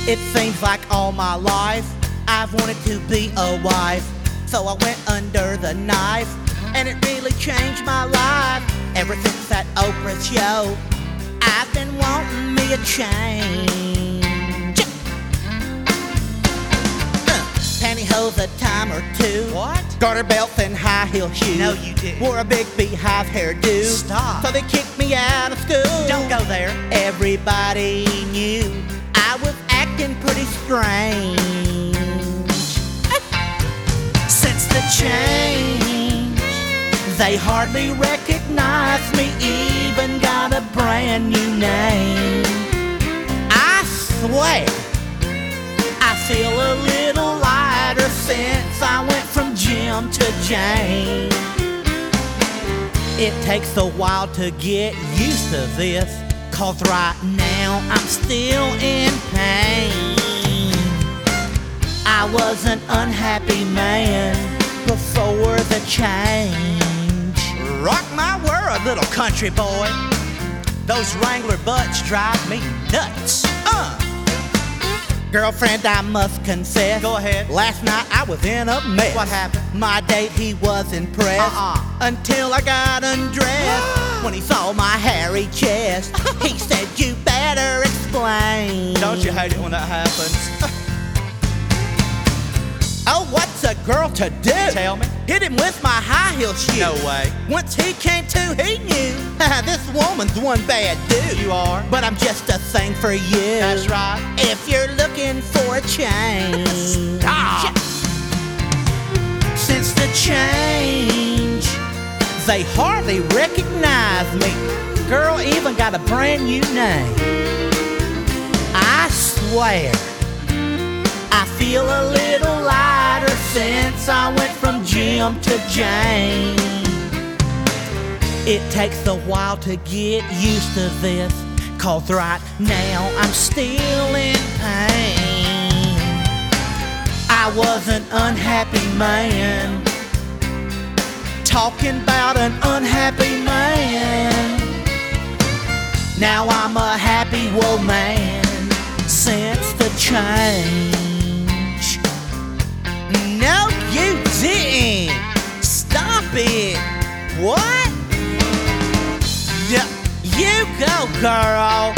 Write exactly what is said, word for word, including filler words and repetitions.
It seems like all my life I've wanted to be a wife. So I went under the knife, and it really changed my life. Ever since that Oprah show, I've been wanting me a change. uh, Pantyhose a time or two. What? Garter belts and high heel shoes. No, you didn't. Wore a big beehive hairdo. Stop. So they kicked me out of school. Don't go there. Everybody knew I was acting pretty strange. Since the change, they hardly recognize me, even got a brand new name. I swear, I feel a little lighter since I went from Jim to Jane. It takes a while to get used to this, 'cause right now I'm still in pain. I was an unhappy man before the change. Rock my world, little country boy. Those Wrangler butts drive me nuts. Uh. Girlfriend, I must confess. Go ahead. Last night I was in a mess. What happened? My date, he was impressed. Uh-uh. Until I got undressed. When he saw my hairy chest, he said, "You better explain." Don't you hate it when that happens? Oh, what's a girl to do? Tell me. Hit him with my high heel shoe. No way. Once he came to, he knew this woman's one bad dude. You are. But I'm just a thing for you. That's right. If you're looking for a change. Stop. Since the change, they hardly recognize me. Girl even got a brand new name. I swear, I feel a little lighter since I went from Jim to Jane. It takes a while to get used to this, 'cause right now I'm still in pain. I was an unhappy man, talking about an unhappy man. Now I'm a happy woman since the change. No, you didn't. Stop it. What? Yeah, you go, girl.